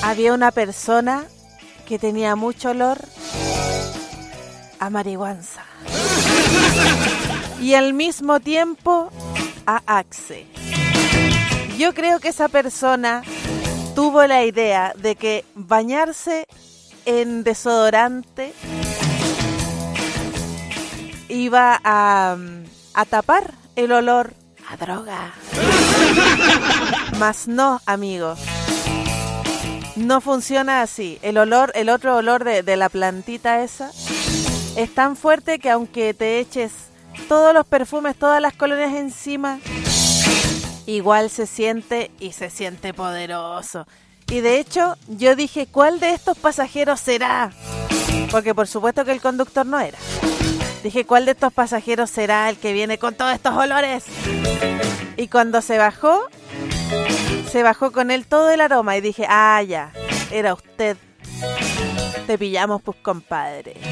había una persona que tenía mucho olor a marihuanza y al mismo tiempo a Axe. Yo creo que esa persona tuvo la idea de que bañarse en desodorante iba a tapar el olor a droga. Mas no, amigo. No funciona así. El otro olor de la plantita esa es tan fuerte que aunque te eches todos los perfumes, todas las colonias encima, igual se siente y se siente poderoso. Y de hecho, yo dije, ¿cuál de estos pasajeros será? Porque por supuesto que el conductor no era. Dije, ¿cuál de estos pasajeros será el que viene con todos estos olores? Y cuando se bajó con él todo el aroma y dije, ah, ya, era usted. Te pillamos, pues, compadre.